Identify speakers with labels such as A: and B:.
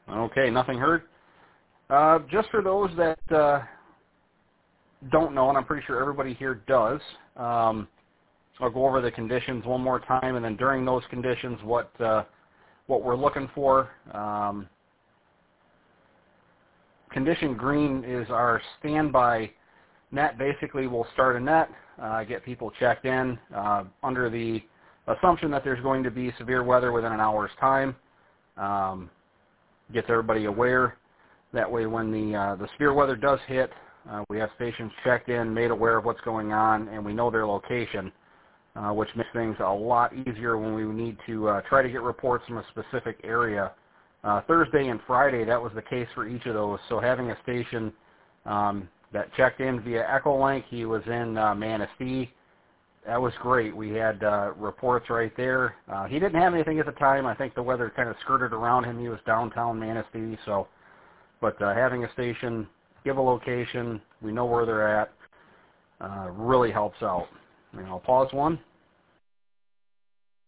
A: Okay, nothing heard. Just for those that don't know, and I'm pretty sure everybody here does, I'll go over the conditions one more time, and then during those conditions, what we're looking for. Condition green is our standby net. Basically, we'll start a net, get people checked in under the assumption that there's going to be severe weather within an hour's time. Gets everybody aware. That way, when the severe weather does hit, we have stations checked in, made aware of what's going on, and we know their location, which makes things a lot easier when we need to try to get reports from a specific area. Thursday and Friday, that was the case for each of those. So having a station that checked in via Echolink, he was in Manistee. That was great. We had reports right there. He didn't have anything at the time. I think the weather kind of skirted around him. He was downtown Manistee. So, but having a station, give a location, we know where they're at, really helps out. And I'll pause one.